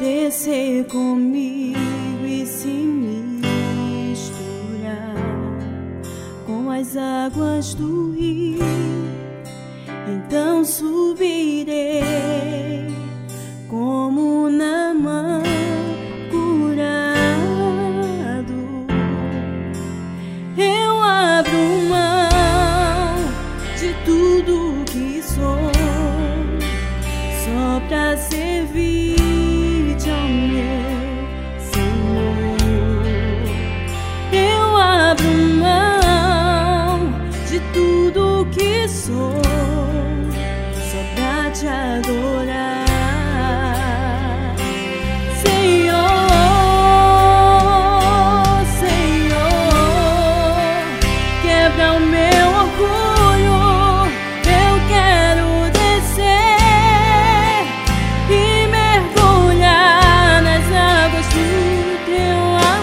descer comigo e se misturar com as águas do rio, então subirei como Naamã curado. Eu abro mão de tudo que sou só pra servir-te, ó meu Senhor. Eu abro mão de tudo que sou só pra te adorar, Senhor. Senhor, quebra o meu orgulho. Eu quero descer e mergulhar nas águas do teu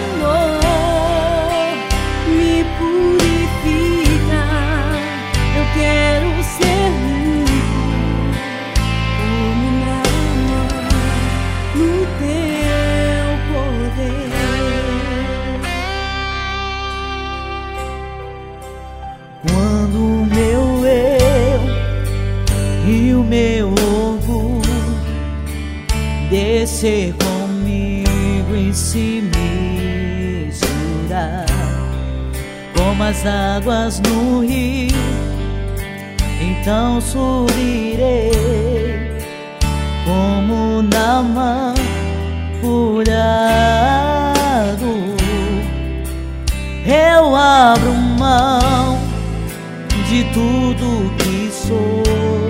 amor. Me purifica, eu quero ser limpo como Naamã no teu poder. Quando o meu eu e o meu orgulho descer comigo e se misturar como as águas no rio, então subirei como Naamã curado. Eu abro mão de tudo que sou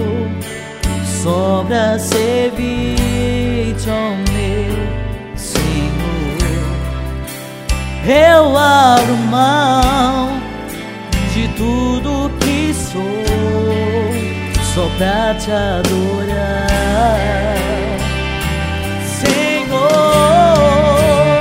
só pra servir-te, ó meu Senhor. Eu abro mão de tudo que sou só pra te adorar, Senhor.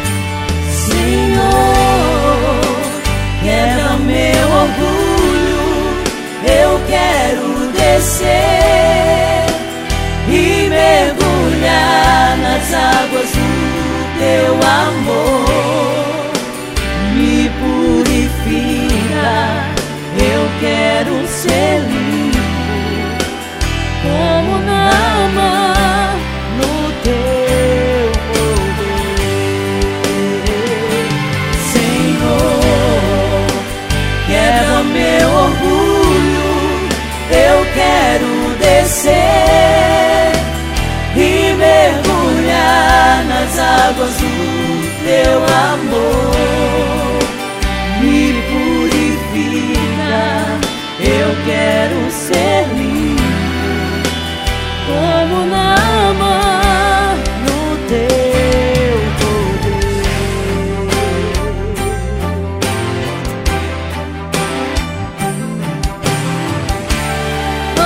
Senhor, quebra meu orgulho. Eu quero descer e mergulhar nas águas do teu amor. Me purifica, eu quero ser limpo como Naamã no teu poder. Senhor, quebra meu orgulho. Eu quero descer e mergulhar nas águas do teu amor. Me purifica, eu quero ser limpo como Naamã no teu poder. Oh,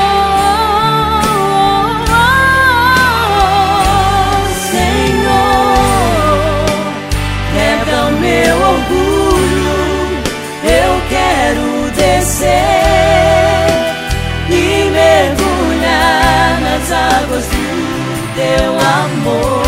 Senhor, quebra o meu orgulho. Eu quero descer e mergulhar nas águas do teu amor.